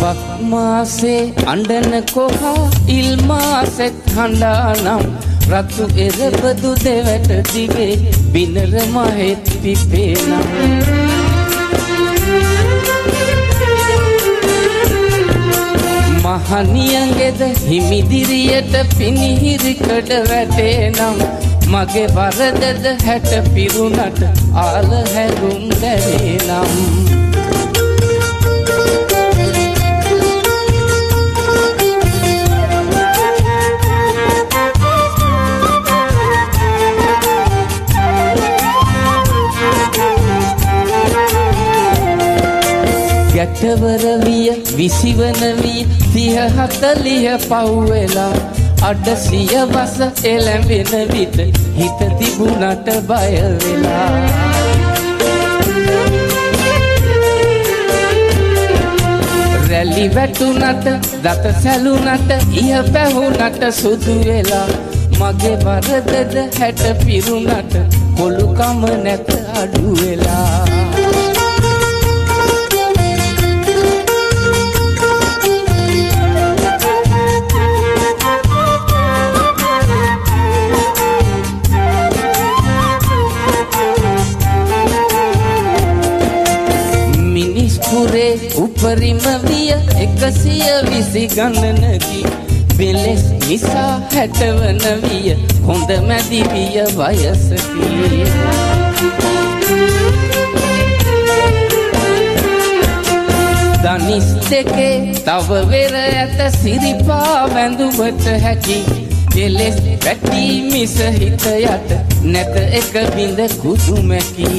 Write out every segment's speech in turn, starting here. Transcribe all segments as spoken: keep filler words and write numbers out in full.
වක්මාසේ අඬන කොහා ඉල්මාසෙත් හඬානම් රතු එරබදු දෙවැට දිවේ බිනර මහෙත් පිපේනම් මහනියඟෙද හිමිදිරියට පිනිහිරිකඩ වැටේනම් මගේ වරදද හැට පිරුණට ආල හැඟුම් දැනේනම් ගැටවර විය විසිවන වී තිහ හතලිහ පව්වෙලා අඩ සිය වස එළඹෙන විට හිත තිබුණට බය වෙලා රැලි වැටුණට දත සැලුණට ඉහ පැහුණට සුදු වෙලා මගේ වරදද හැට පිරුණට කොළුකම නැත අඩු වෙලා උපරිම විය එකසිය විසි ගණනකි වෙලෙස් නිසා හැටවන විය හොඳ මැදි විය වයසකි දනිස් දෙකේ තව වෙර ඇත සිරිපා වැඳුමට හැකි වෙලෙස් පැටි මිස හිත යට නැත එක බිඳ කුසුමකි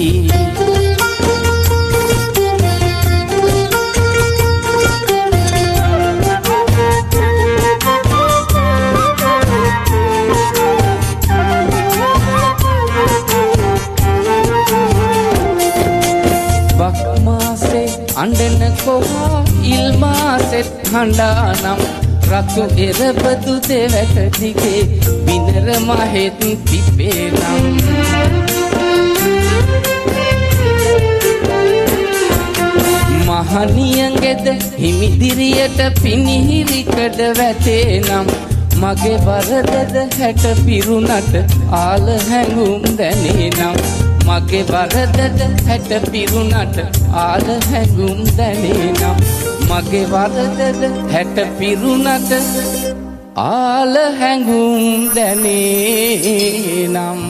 අඬන කොහා ඉල්මාසෙත් හඬානම් රතු එරබදු දෙවැට දිගේ බිනර මහෙත් පිපේනම් මහනියඟෙද හිමිදිරියට පිනිහිරිකඩ වැටේනම් මගේ වරදද හැට පිරුණට ආල හැඟුම් දැනේනම් මගේ වරදද හැට පිරුණට ආල හැඟුම් දැනේනම් මගේ වරදද හැට පිරුණට ආල හැඟුම් දැනේනම්